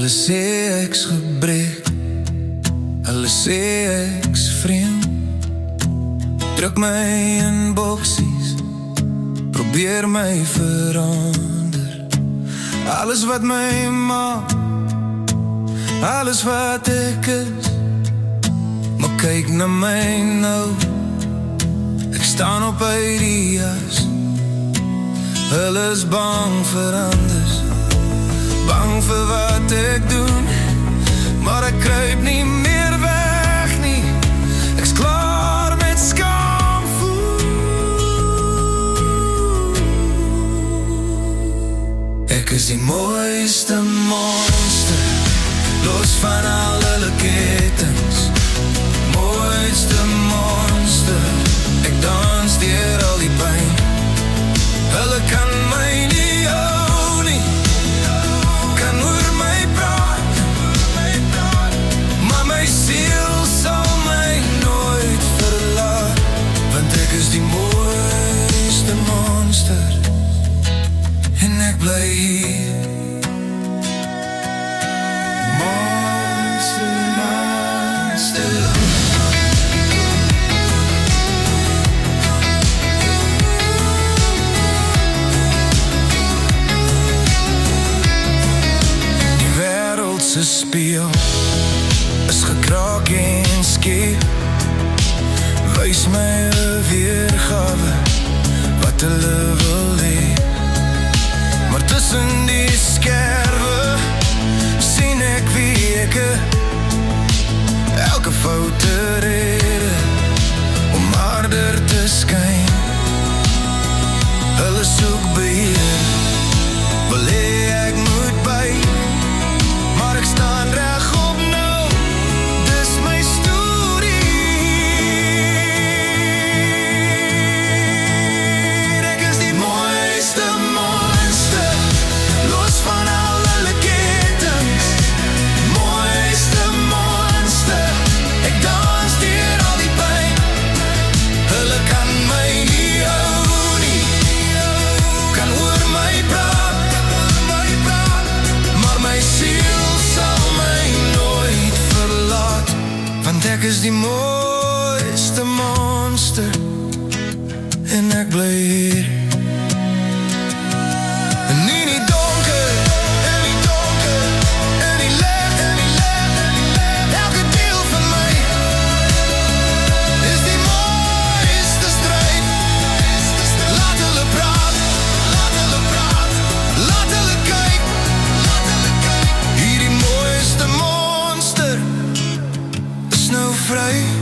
Hulle sê ek's gebreek, hulle sê ek's vreemd. Druk my in boksies, probeer my verander. Alles wat my maak, alles wat ek is. Maar kyk na my nou, ek staan op ideas. Hulle is bang vir anders, bang vir wat ek doen. Maar ek kruip nie meer weg nie, ek's klaar met skaamvoel. Ek is die mooiste monster, los van al hulle ketens. Mooiste monster, ek dans deur al die pyn. Hulle kan my nie hou nie, kan oor my praat, maar my siel sal my nooit verlaat, want ek is die mooiste monster, en ek bly hier. Monster, monster. Se speel is gekraak en skeef, wys my 'n weergawe wat hulle wil hê. Maar tussen die skerwe sien ek wie ek is, elke foute rede om harder te skyn. Hulle soek beheer, wil hê ek moet byt, maar ek staan regop nou, dis my storie. Ek is die mooiste monster, los van al hulle ketens. Mooiste monster, ek dans deur al die pyn. Hulle kan my nie hou nie, kan oor my praat, maar my siel sal my nooit verlaat, want ek is die mooiste monster, en ek bly hier. En nie die donker, en die donker, en die lig, en die lig, elke deel van my is die mooiste stryd. Laat hulle praat, laat hulle praat, laat hulle kyk, hierdie mooiste monster is nou vry.